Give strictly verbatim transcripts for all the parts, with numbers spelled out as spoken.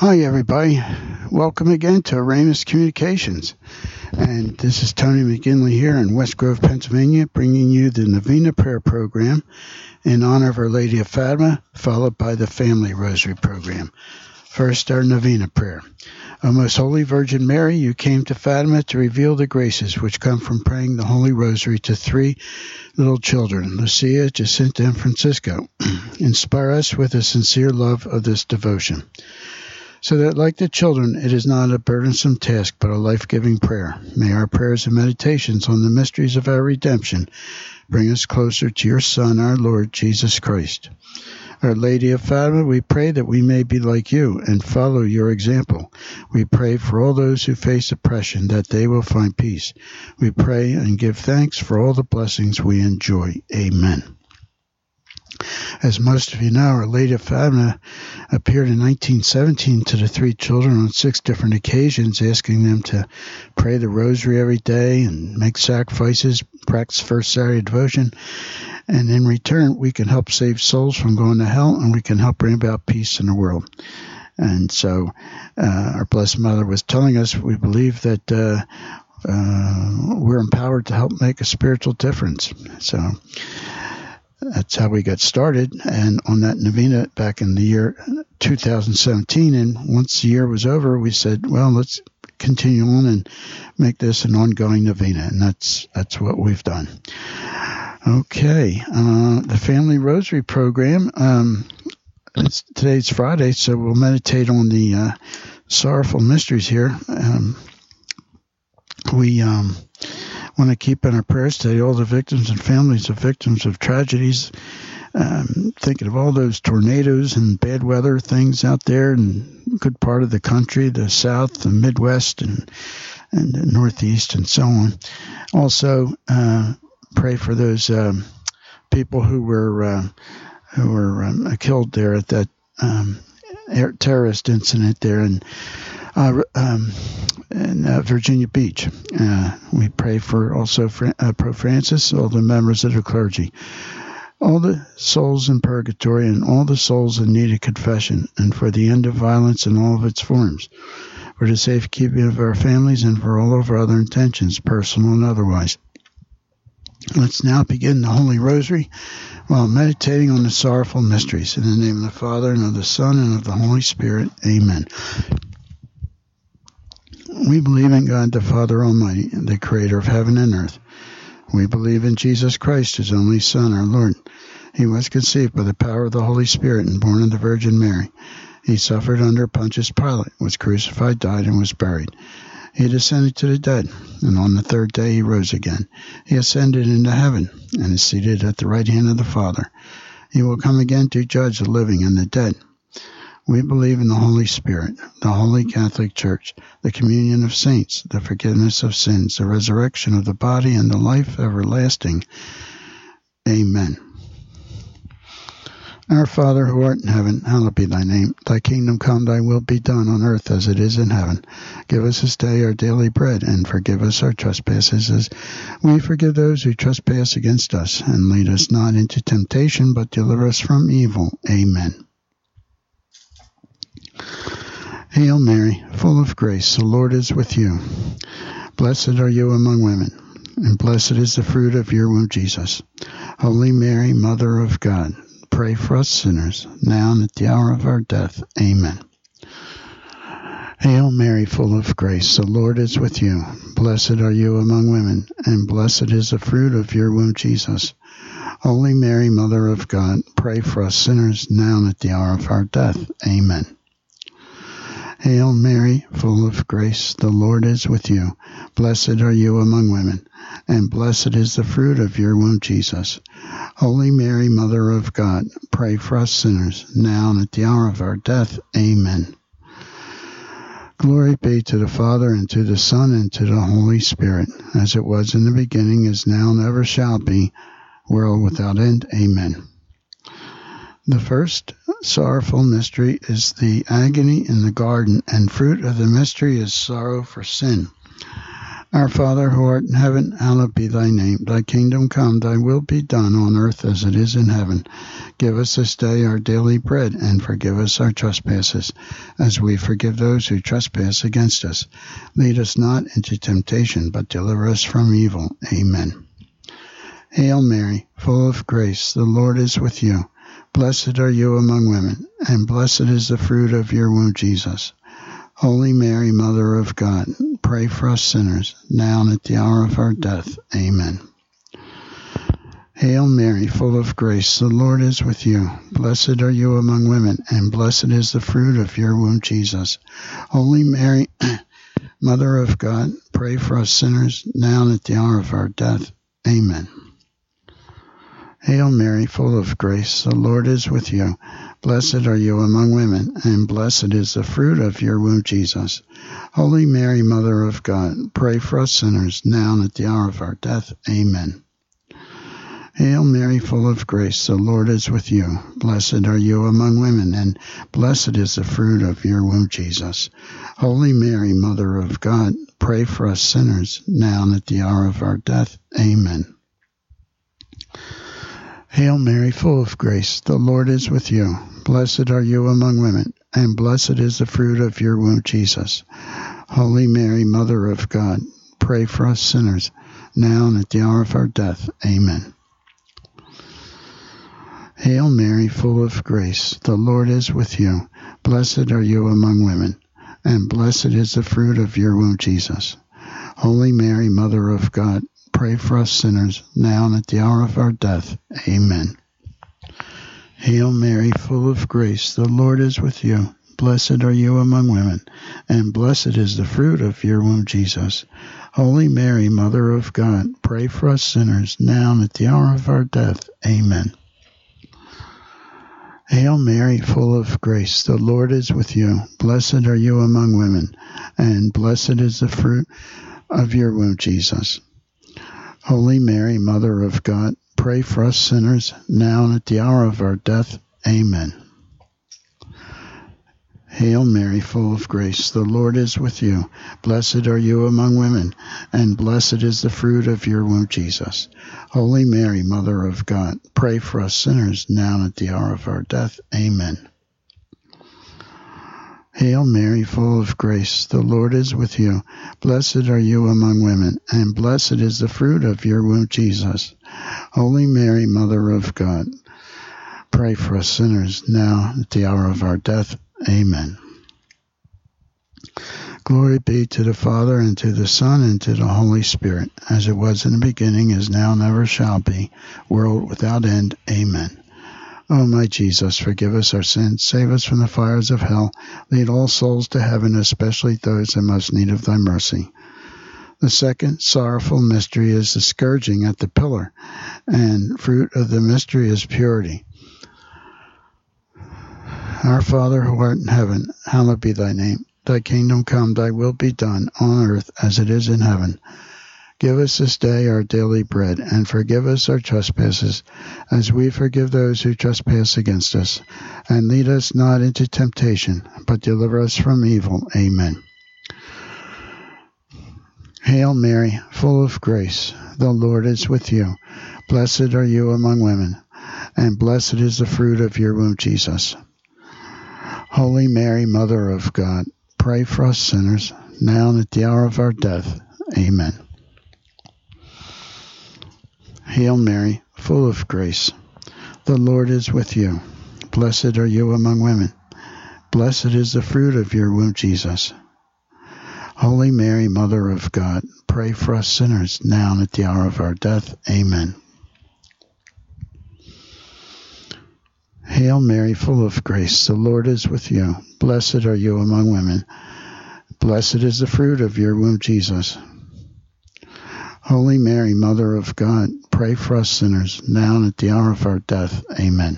Hi, everybody. Welcome again to Aramis Communications. And this is Tony McGinley here in West Grove, Pennsylvania, bringing you the Novena Prayer Program in honor of Our Lady of Fatima, followed by the Family Rosary Program. First, our Novena Prayer. O Most Holy Virgin Mary, you came to Fatima to reveal the graces which come from praying the Holy Rosary to three little children, Lucia, Jacinta, and Francisco. Inspire us with a sincere love of this devotion, so that, like the children, it is not a burdensome task, but a life-giving prayer. May our prayers and meditations on the mysteries of our redemption bring us closer to your Son, our Lord, Jesus Christ. Our Lady of Fatima, we pray that we may be like you and follow your example. We pray for all those who face oppression, that they will find peace. We pray and give thanks for all the blessings we enjoy. Amen. As most of you know, Our Lady of Fatima appeared in nineteen seventeen to the three children on six different occasions, asking them to pray the rosary every day and make sacrifices, practice First Saturday devotion, and in return we can help save souls from going to hell, and we can help bring about peace in the world. And so uh, our Blessed Mother was telling us we believe that uh, uh, we're empowered to help make a spiritual difference. So that's how we got started, and on that novena back in the year two thousand seventeen. And once the year was over, we said, well, let's continue on and make this an ongoing novena, and that's that's what we've done. Okay, uh, the Family Rosary Program. Um, it's, today's Friday, so we'll meditate on the uh, sorrowful mysteries here. Um, we um, want to keep in our prayers today all the victims and families of victims of tragedies, um, thinking of all those tornadoes and bad weather things out there in a good part of the country, the South, the Midwest, and, and the Northeast, and so on. Also, uh, pray for those um, people who were uh, who were um, killed there at that um, air, terrorist incident there in Uh, um, in uh, Virginia Beach. Uh, we pray for also for, uh, Pope Francis, all the members of the clergy, all the souls in purgatory, and all the souls in need of confession, and for the end of violence in all of its forms, for the safekeeping of our families, and for all of our other intentions, personal and otherwise. Let's now begin the Holy Rosary while meditating on the sorrowful mysteries. In the name of the Father, and of the Son, and of the Holy Spirit. Amen. We believe in God the Father Almighty, the Creator of heaven and earth. We believe in Jesus Christ, His only Son, our Lord. He was conceived by the power of the Holy Spirit and born of the Virgin Mary. He suffered under Pontius Pilate, was crucified, died, and was buried. He descended to the dead, and on the third day He rose again. He ascended into heaven, and is seated at the right hand of the Father. He will come again to judge the living and the dead. We believe in the Holy Spirit, the Holy Catholic Church, the communion of saints, the forgiveness of sins, the resurrection of the body, and the life everlasting. Amen. Our Father, who art in heaven, hallowed be thy name. Thy kingdom come, thy will be done on earth as it is in heaven. Give us this day our daily bread, and forgive us our trespasses as we forgive those who trespass against us. And lead us not into temptation, but deliver us from evil. Amen. Hail Mary, full of grace, the Lord is with you. Blessed are you among women, and blessed is the fruit of your womb, Jesus. Holy Mary, Mother of God, pray for us sinners, now and at the hour of our death. Amen. Hail Mary, full of grace, the Lord is with you. Blessed are you among women, and blessed is the fruit of your womb, Jesus. Holy Mary, Mother of God, pray for us sinners, now and at the hour of our death. Amen. Hail Mary, full of grace, the Lord is with you. Blessed are you among women, and blessed is the fruit of your womb, Jesus. Holy Mary, Mother of God, pray for us sinners, now and at the hour of our death. Amen. Glory be to the Father, and to the Son, and to the Holy Spirit, as it was in the beginning, is now, and ever shall be, world without end. Amen. The first sorrowful mystery is the agony in the garden, and fruit of the mystery is sorrow for sin. Our Father, who art in heaven, hallowed be thy name. Thy kingdom come, thy will be done on earth as it is in heaven. Give us this day our daily bread, and forgive us our trespasses, as we forgive those who trespass against us. Lead us not into temptation, but deliver us from evil. Amen. Hail Mary, full of grace, the Lord is with you. Blessed are you among women, and blessed is the fruit of your womb, Jesus. Holy Mary, Mother of God, pray for us sinners, now and at the hour of our death. Amen. Hail Mary, full of grace, the Lord is with you. Blessed are you among women, and blessed is the fruit of your womb, Jesus. Holy Mary, Mother of God, pray for us sinners, now and at the hour of our death. Amen. Hail Mary, full of grace, the Lord is with you. Blessed are you among women, and blessed is the fruit of your womb, Jesus. Holy Mary, Mother of God, pray for us sinners, now and at the hour of our death. Amen. Hail Mary, full of grace, the Lord is with you. Blessed are you among women, and blessed is the fruit of your womb, Jesus. Holy Mary, Mother of God, pray for us sinners, now and at the hour of our death. Amen. Hail Mary, full of grace, the Lord is with you. Blessed are you among women, and blessed is the fruit of your womb, Jesus. Holy Mary, Mother of God, pray for us sinners, now and at the hour of our death. Amen. Hail Mary, full of grace, the Lord is with you. Blessed are you among women, and blessed is the fruit of your womb, Jesus. Holy Mary, Mother of God, pray for us sinners, now and at the hour of our death. Amen. Hail Mary, full of grace, the Lord is with you. Blessed are you among women, and blessed is the fruit of your womb, Jesus. Holy Mary, Mother of God, pray for us sinners, now and at the hour of our death. Amen. Hail Mary, full of grace, the Lord is with you. Blessed are you among women, and blessed is the fruit of your womb, Jesus. Holy Mary, Mother of God, pray for us sinners, now and at the hour of our death. Amen. Hail Mary, full of grace, the Lord is with you. Blessed are you among women, and blessed is the fruit of your womb, Jesus. Holy Mary, Mother of God, pray for us sinners, now and at the hour of our death. Amen. Hail Mary, full of grace, the Lord is with you. Blessed are you among women, and blessed is the fruit of your womb, Jesus. Holy Mary, Mother of God, pray for us sinners, now and at the hour of our death. Amen. Glory be to the Father, and to the Son, and to the Holy Spirit, as it was in the beginning, is now, and ever shall be, world without end. Amen. O my Jesus, forgive us our sins, save us from the fires of hell, lead all souls to heaven, especially those in most need of thy mercy. The second sorrowful mystery is the scourging at the pillar, and fruit of the mystery is purity. Our Father, who art in heaven, hallowed be thy name. Thy kingdom come, thy will be done, on earth as it is in heaven. Give us this day our daily bread, and forgive us our trespasses, as we forgive those who trespass against us. And lead us not into temptation, but deliver us from evil. Amen. Hail Mary, full of grace, the Lord is with you. Blessed are you among women, and blessed is the fruit of your womb, Jesus. Holy Mary, Mother of God, pray for us sinners, now and at the hour of our death. Amen. Hail Mary, full of grace, the Lord is with you. Blessed are you among women. Blessed is the fruit of your womb, Jesus. Holy Mary, Mother of God, pray for us sinners, now and at the hour of our death. Amen. Hail Mary, full of grace, the Lord is with you. Blessed are you among women. Blessed is the fruit of your womb, Jesus. Holy Mary, Mother of God, pray for us sinners, now and at the hour of our death. Amen.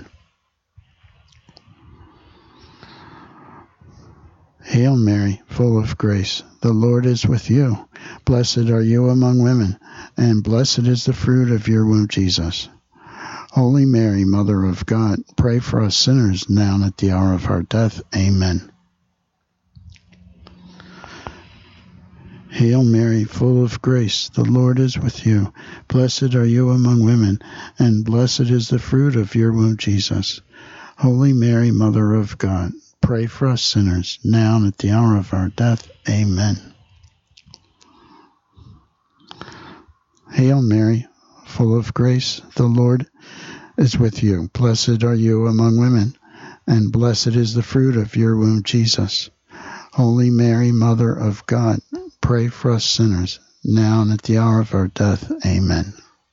Hail Mary, full of grace, the Lord is with you. Blessed are you among women, and blessed is the fruit of your womb, Jesus. Holy Mary, Mother of God, pray for us sinners, now and at the hour of our death. Amen. Hail Mary, full of grace, the Lord is with you. Blessed are you among women, and blessed is the fruit of your womb, Jesus. Holy Mary, Mother of God, pray for us sinners, now and at the hour of our death. Amen. Hail Mary, full of grace, the Lord is with you. Blessed are you among women, and blessed is the fruit of your womb, Jesus. Holy Mary, Mother of God, pray for us sinners, now and at the hour of our death. Amen.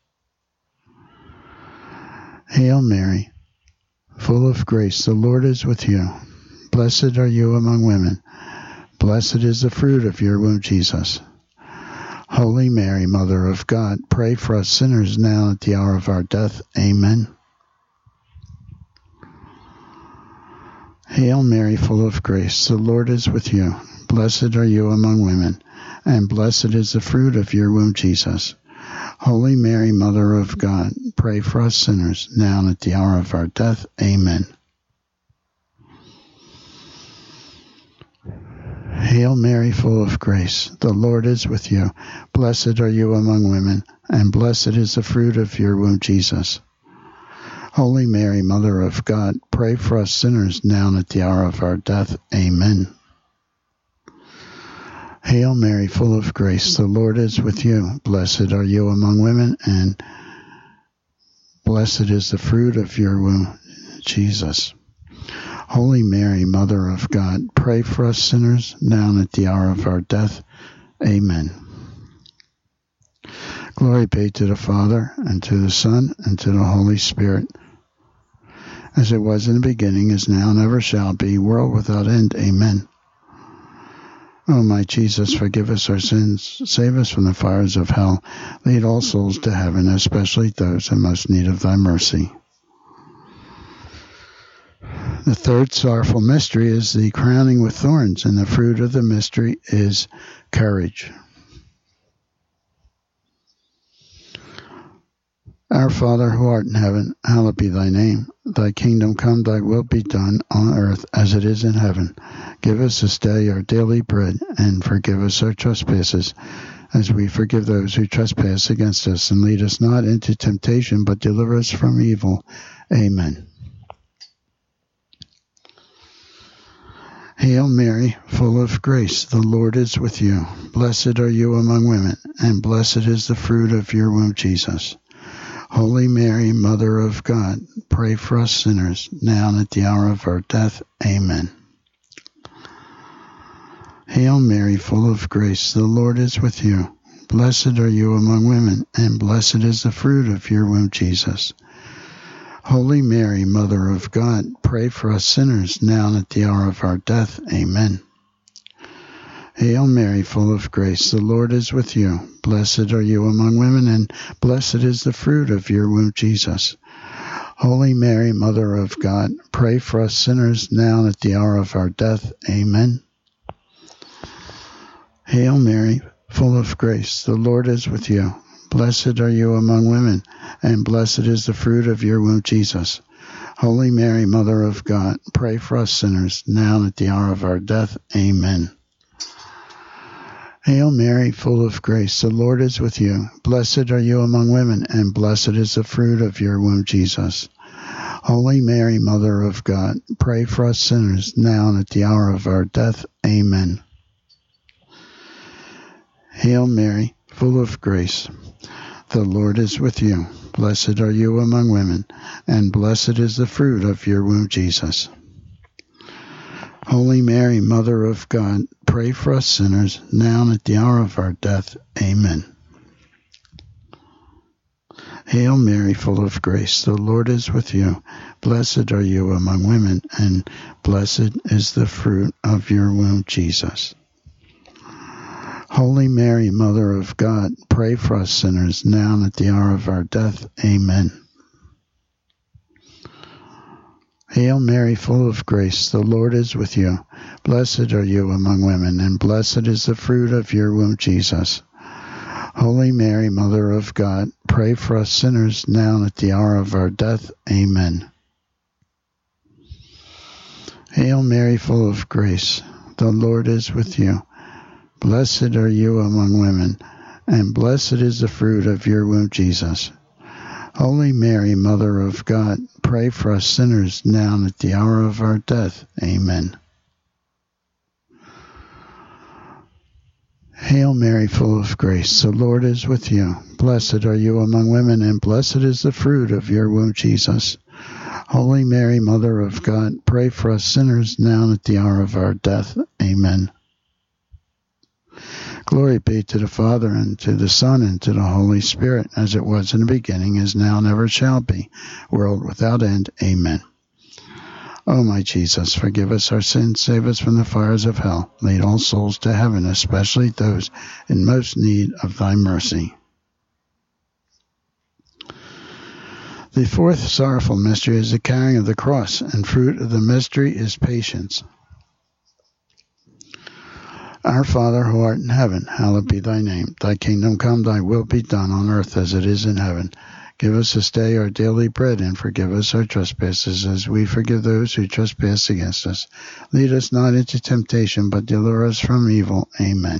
Hail Mary, full of grace, the Lord is with you. Blessed are you among women. Blessed is the fruit of your womb, Jesus. Holy Mary, Mother of God, pray for us sinners now at the hour of our death. Amen. Hail Mary, full of grace, the Lord is with you. Blessed are you among women, and blessed is the fruit of your womb, Jesus. Holy Mary, Mother of God, pray for us sinners, now and at the hour of our death. Amen. Hail Mary, full of grace, the Lord is with you. Blessed are you among women, and blessed is the fruit of your womb, Jesus. Holy Mary, Mother of God, pray for us sinners, now and at the hour of our death. Amen. Hail Mary, full of grace, the Lord is with you. Blessed are you among women, and blessed is the fruit of your womb, Jesus. Holy Mary, Mother of God, pray for us sinners, now and at the hour of our death. Amen. Glory be to the Father, and to the Son, and to the Holy Spirit, as it was in the beginning, is now, and ever shall be, world without end. Amen. O my Jesus, forgive us our sins, save us from the fires of hell, lead all souls to heaven, especially those in most need of thy mercy. The third sorrowful mystery is the crowning with thorns, and the fruit of the mystery is courage. Our Father, who art in heaven, hallowed be thy name. Thy kingdom come, thy will be done on earth as it is in heaven. Give us this day our daily bread, and forgive us our trespasses, as we forgive those who trespass against us. And lead us not into temptation, but deliver us from evil. Amen. Hail Mary, full of grace, the Lord is with you. Blessed are you among women, and blessed is the fruit of your womb, Jesus. Holy Mary, Mother of God, pray for us sinners, now and at the hour of our death. Amen. Hail Mary, full of grace, the Lord is with you. Blessed are you among women, and blessed is the fruit of your womb, Jesus. Holy Mary, Mother of God, pray for us sinners, now and at the hour of our death. Amen. Hail Mary, full of grace, the Lord is with you. Blessed are you among women, and blessed is the fruit of your womb, Jesus. Holy Mary, Mother of God, pray for us sinners, now and at the hour of our death. Amen. Hail Mary, full of grace, the Lord is with you. Blessed are you among women, and blessed is the fruit of your womb, Jesus. Holy Mary, Mother of God, pray for us sinners, now and at the hour of our death. Amen. Hail Mary, full of grace, the Lord is with you. Blessed are you among women, and blessed is the fruit of your womb, Jesus. Holy Mary, Mother of God, pray for us sinners, now and at the hour of our death. Amen. Hail Mary, full of grace, the Lord is with you. Blessed are you among women, and blessed is the fruit of your womb, Jesus. Holy Mary, Mother of God, pray for us sinners, now and at the hour of our death. Amen. Hail Mary, full of grace, the Lord is with you. Blessed are you among women, and blessed is the fruit of your womb, Jesus. Holy Mary, Mother of God, pray for us sinners, now and at the hour of our death. Amen. Hail Mary, full of grace, the Lord is with you. Blessed are you among women, and blessed is the fruit of your womb, Jesus. Holy Mary, Mother of God, pray for us sinners, now and at the hour of our death. Amen. Hail Mary, full of grace, the Lord is with you. Blessed are you among women, and blessed is the fruit of your womb, Jesus. Holy Mary, Mother of God, pray for us sinners now and at the hour of our death. Amen. Hail Mary, full of grace, the Lord is with you. Blessed are you among women, and blessed is the fruit of your womb, Jesus. Holy Mary, Mother of God, pray for us sinners now and at the hour of our death. Amen. Glory be to the Father, and to the Son, and to the Holy Spirit, as it was in the beginning, is now, and ever shall be, world without end. Amen. O my Jesus, forgive us our sins, save us from the fires of hell. Lead all souls to heaven, especially those in most need of thy mercy. The fourth sorrowful mystery is the carrying of the cross, and fruit of the mystery is patience. Our Father, who art in heaven, hallowed be thy name. Thy kingdom come, thy will be done on earth as it is in heaven. Give us this day our daily bread, and forgive us our trespasses, as we forgive those who trespass against us. Lead us not into temptation, but deliver us from evil. Amen.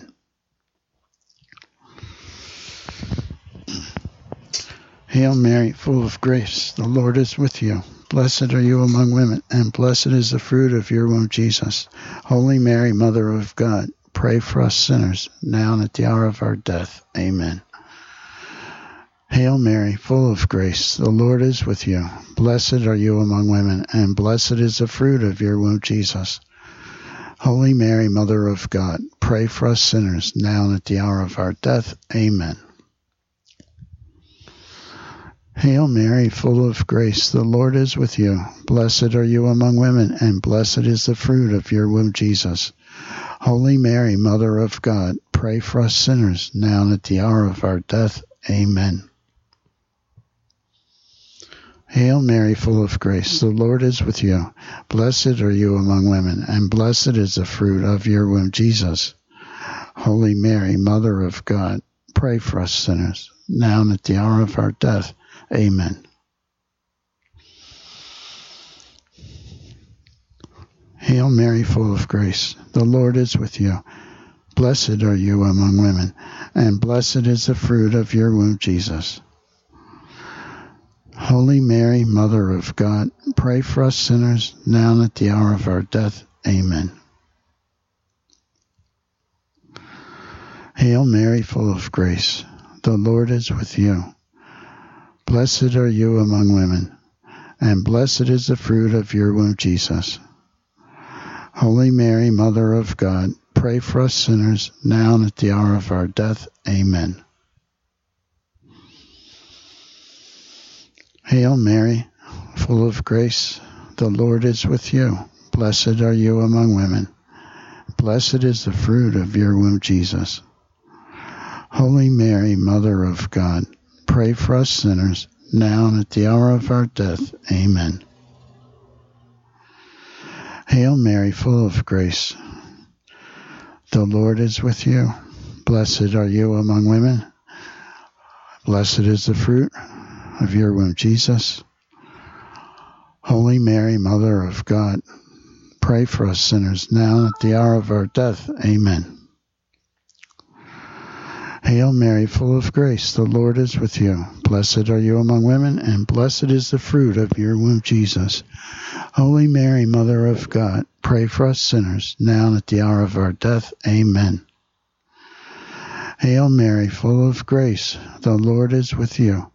Hail Mary, full of grace, the Lord is with you. Blessed are you among women, and blessed is the fruit of your womb, Jesus. Holy Mary, Mother of God, pray for us sinners, now and at the hour of our death. Amen. Hail Mary, full of grace, the Lord is with you. Blessed are you among women, and blessed is the fruit of your womb, Jesus. Holy Mary, Mother of God, pray for us sinners, now and at the hour of our death. Amen. Hail Mary, full of grace, the Lord is with you. Blessed are you among women, and blessed is the fruit of your womb, Jesus. Holy Mary, Mother of God, pray for us sinners, now and at the hour of our death. Amen. Hail Mary, full of grace, the Lord is with you. Blessed are you among women, and blessed is the fruit of your womb, Jesus. Holy Mary, Mother of God, pray for us sinners, now and at the hour of our death. Amen. Hail Mary, full of grace, the Lord is with you. Blessed are you among women, and blessed is the fruit of your womb, Jesus. Holy Mary, Mother of God, pray for us sinners, now and at the hour of our death. Amen. Hail Mary, full of grace, the Lord is with you. Blessed are you among women, and blessed is the fruit of your womb, Jesus. Holy Mary, Mother of God, pray for us sinners, now and at the hour of our death. Amen. Hail Mary, full of grace, the Lord is with you. Blessed are you among women. Blessed is the fruit of your womb, Jesus. Holy Mary, Mother of God, pray for us sinners, now and at the hour of our death. Amen. Hail Mary, full of grace, the Lord is with you. Blessed are you among women. Blessed is the fruit of your womb, Jesus. Holy Mary, Mother of God, pray for us sinners, now and at the hour of our death. Amen. Hail Mary, full of grace, the Lord is with you. Blessed are you among women, and blessed is the fruit of your womb, Jesus. Holy Mary, Mother of God, pray for us sinners, now and at the hour of our death. Amen. Hail Mary, full of grace, the Lord is with you.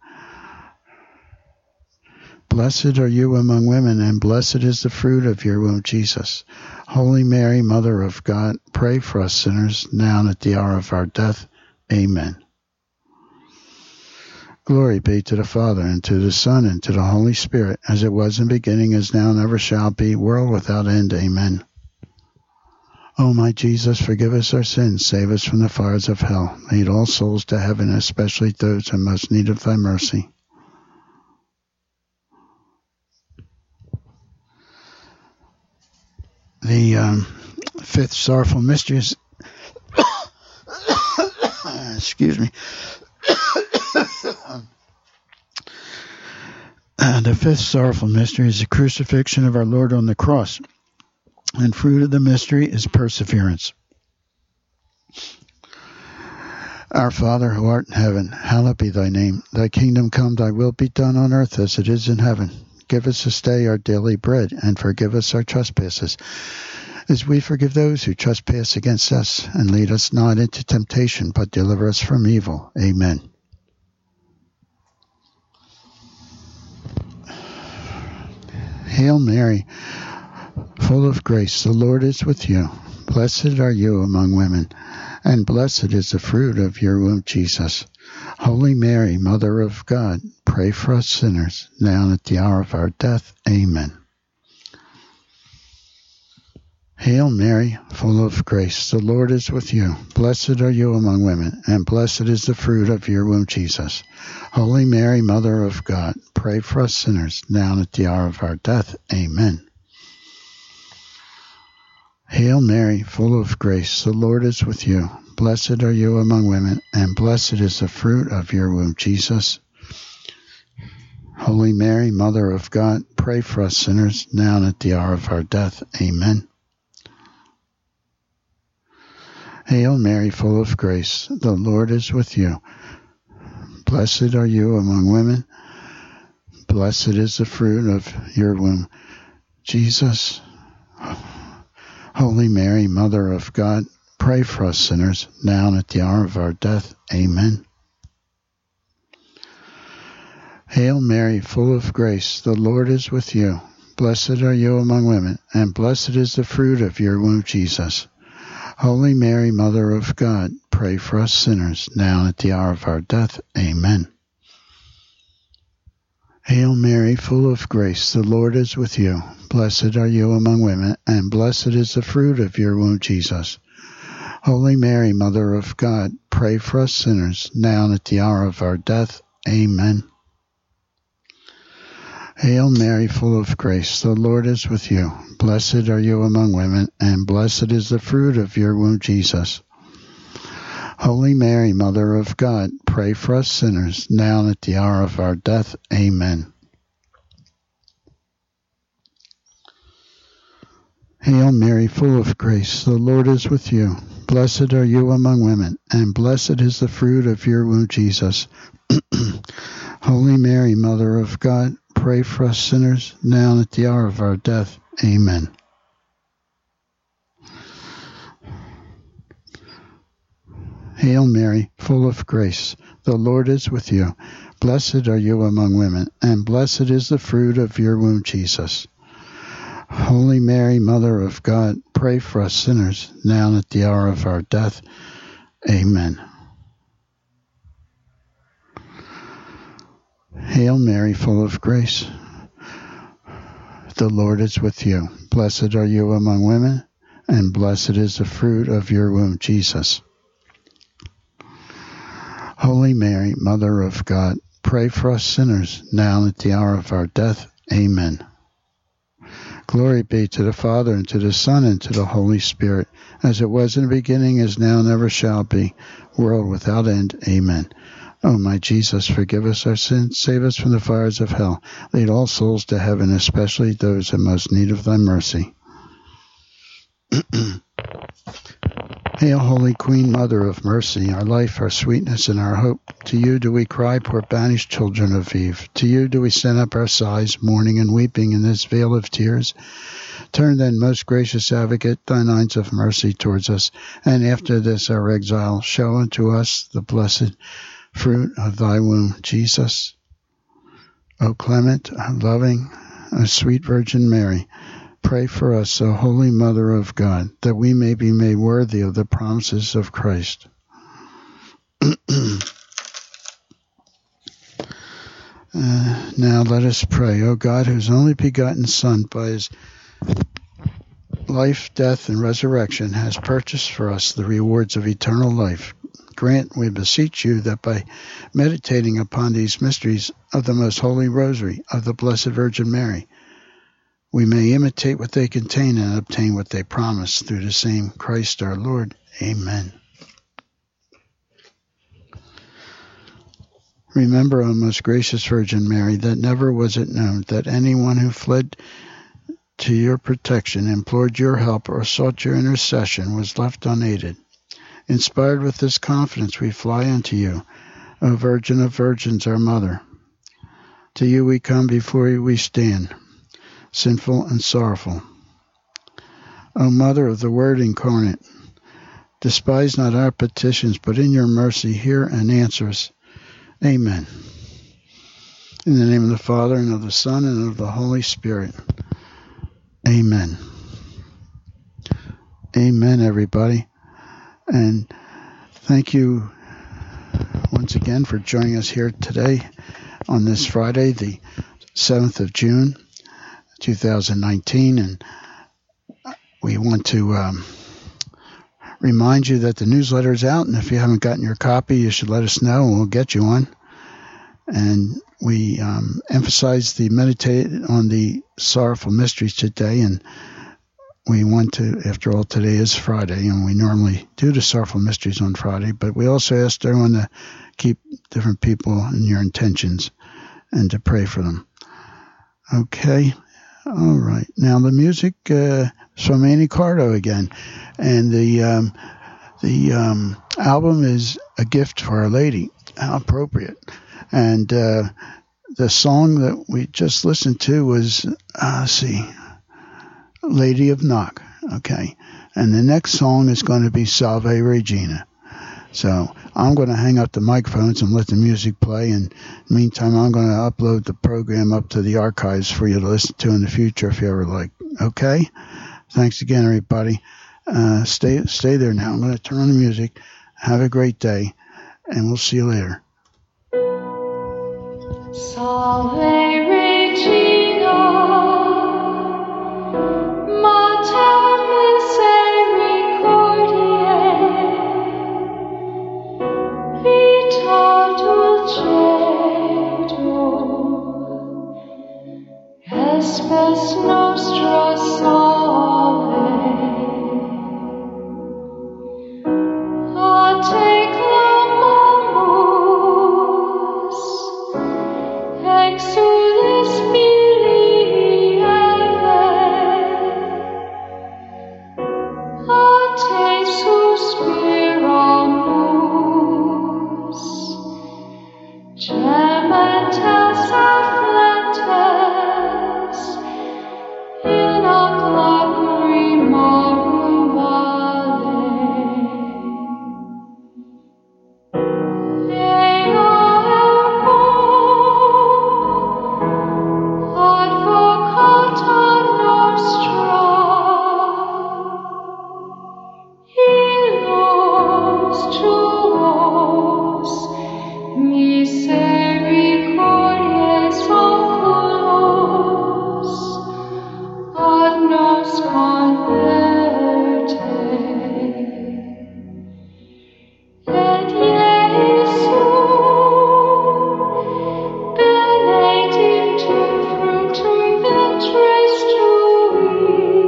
Blessed are you among women, and blessed is the fruit of your womb, Jesus. Holy Mary, Mother of God, pray for us sinners, now and at the hour of our death. Amen. Glory be to the Father, and to the Son, and to the Holy Spirit, as it was in the beginning, is now, and ever shall be, world without end. Amen. O my Jesus, forgive us our sins, save us from the fires of hell. Lead all souls to heaven, especially those in most need of thy mercy. The um, fifth sorrowful mystery is, excuse me, uh, the fifth sorrowful mystery is the crucifixion of our Lord on the cross, and fruit of the mystery is perseverance. Our Father, who art in heaven, hallowed be thy name. Thy kingdom come, thy will be done on earth as it is in heaven. Give us this day our daily bread, and forgive us our trespasses, as we forgive those who trespass against us. And lead us not into temptation, but deliver us from evil. Amen. Hail Mary, full of grace, the Lord is with you. Blessed are you among women, and blessed is the fruit of your womb, Jesus. Holy Mary, Mother of God, pray for us sinners, now and at the hour of our death. Amen. Hail Mary, full of grace, the Lord is with you. Blessed are you among women, and blessed is the fruit of your womb, Jesus. Holy Mary, Mother of God, pray for us sinners, now and at the hour of our death. Amen. Hail Mary, full of grace, the Lord is with you. Blessed are you among women, and blessed is the fruit of your womb, Jesus. Holy Mary, Mother of God, pray for us sinners, now and at the hour of our death. Amen. Hail Mary, full of grace, the Lord is with you. Blessed are you among women. Blessed is the fruit of your womb, Jesus. Holy Mary, Mother of God, pray for us sinners, now and at the hour of our death. Amen. Hail Mary, full of grace, the Lord is with you. Blessed are you among women, and blessed is the fruit of your womb, Jesus. Holy Mary, Mother of God, pray for us sinners, now and at the hour of our death. Amen. Hail Mary, full of grace, the Lord is with you. Blessed are you among women, and blessed is the fruit of your womb, Jesus. Holy Mary, Mother of God, pray for us sinners, now and at the hour of our death. Amen. Hail Mary, full of grace, the Lord is with you. Blessed are you among women, and blessed is the fruit of your womb, Jesus. Holy Mary, Mother of God, pray for us sinners, now and at the hour of our death. Amen. Hail Mary, full of grace, the Lord is with you. Blessed are you among women, and blessed is the fruit of your womb, Jesus. Holy Mary, Mother of God, pray for us sinners, now and at the hour of our death. Amen. Hail Mary, full of grace, the Lord is with you. Blessed are you among women, and blessed is the fruit of your womb, Jesus. Holy Mary, Mother of God, pray for us sinners, now and at the hour of our death. Amen. Hail Mary, full of grace, the Lord is with you. Blessed are you among women, and blessed is the fruit of your womb, Jesus. Holy Mary, Mother of God, pray for us sinners, now and at the hour of our death. Amen. Glory be to the Father, and to the Son, and to the Holy Spirit, as it was in the beginning, is now, and ever shall be, world without end. Amen. O my Jesus, forgive us our sins, save us from the fires of hell. Lead all souls to heaven, especially those in most need of thy mercy. Hail, Holy Queen, Mother of Mercy, our life, our sweetness, and our hope. To you do we cry, poor banished children of Eve. To you do we send up our sighs, mourning and weeping in this vale of tears. Turn then, most gracious Advocate, thine eyes of mercy towards us, and after this our exile, show unto us the blessed fruit of thy womb, Jesus. O clement, O loving, O sweet Virgin Mary, pray for us, O Holy Mother of God, that we may be made worthy of the promises of Christ. uh, now let us pray. O God, whose only begotten Son, by his life, death, and resurrection, has purchased for us the rewards of eternal life, grant, we beseech you, that by meditating upon these mysteries of the most holy rosary of the Blessed Virgin Mary, we may imitate what they contain and obtain what they promise, through the same Christ our Lord. Amen. Remember, O most gracious Virgin Mary, that never was it known that anyone who fled to your protection, implored your help, or sought your intercession was left unaided. Inspired with this confidence, we fly unto you, O Virgin of Virgins, our Mother. To you we come, before you we stand, sinful and sorrowful. O Mother of the Word incarnate, despise not our petitions, but in your mercy hear and answer us. Amen. In the name of the Father, and of the Son, and of the Holy Spirit. Amen. Amen, everybody. And thank you once again for joining us here today on this Friday, the seventh of June, two thousand nineteen. And we want to um, remind you that the newsletter is out, and if you haven't gotten your copy, you should let us know, and we'll get you one. And we um, emphasize the meditate on the sorrowful mysteries today, and we want to, after all, today is Friday, and we normally do the sorrowful mysteries on Friday, but we also ask everyone to keep different people in your intentions and to pray for them. Okay. All right. Now the music uh, is from Annie Cardo again, and the um, the um, album is A Gift for Our Lady. How appropriate. And uh, the song that we just listened to was, uh, let's see, Lady of Knock. Okay. And the next song is going to be Salve Regina. So I'm going to hang up the microphones and let the music play. And meantime, I'm going to upload the program up to the archives for you to listen to in the future if you ever like. Okay? Thanks again, everybody. Uh, stay, stay there now. I'm going to turn on the music. Have a great day, and we'll see you later. Salve Regina, Mater Misericordiae, Vita dulcedo, Espes nostra salve, a te clamamus, exulis mihi eve, a te suspiramus, gementes afflentes, in ac lacrimarum vale. Ea ergo, advocata nostra, illos tuos misericordiae oculos, ad nos converte. Et Iesu, benedictum fructum ventris tui,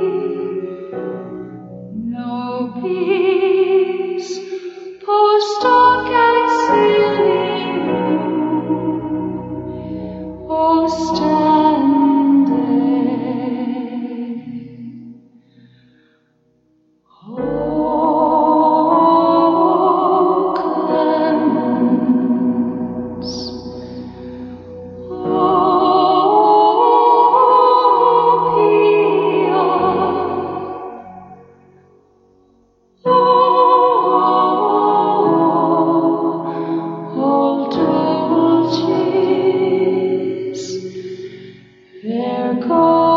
nobis post hoc exilium ostende. O clemens, O pia, O dulcis Virgo